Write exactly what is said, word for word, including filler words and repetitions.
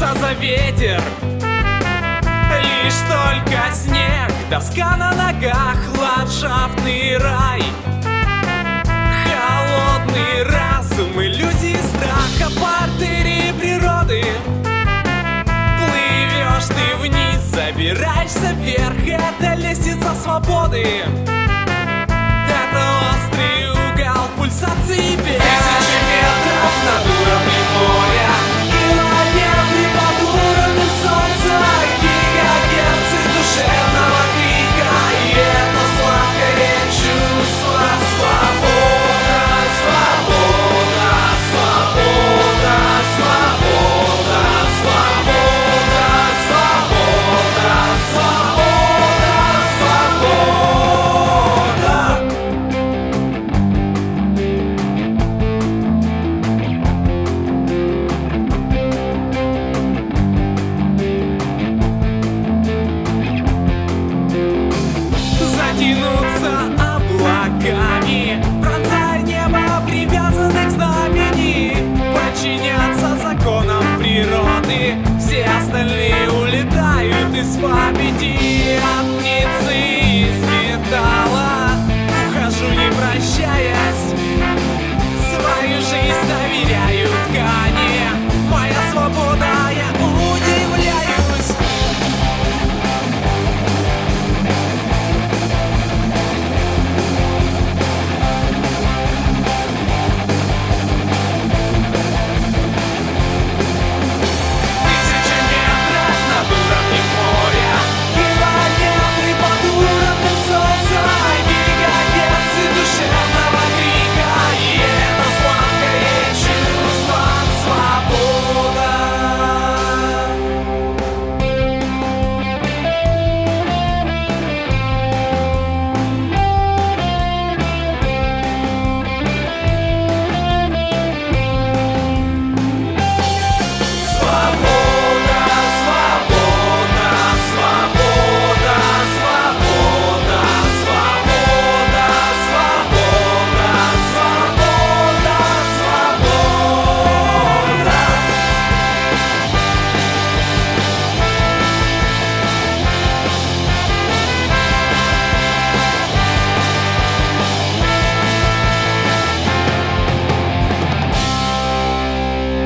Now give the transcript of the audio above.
цепляться за ветер. Лишь только снег, доска на ногах, ландшафтный рай. Холодный разум, иллюзии страха, портере природы. Плывешь ты вниз, забираешься вверх, это лестница свободы. Это острый угол пульсации вверх. Тысячи метров над уровнем моря, километры под уровнем солнца, гигагерцы душевного крика. И это сладкое чувство свобода, свобода, свобода, свобода, свобода, свобода, затянуться облаками, пронзая небо, привязанных к знамени, подчиняться законам природы. Все остальные улетают из памяти.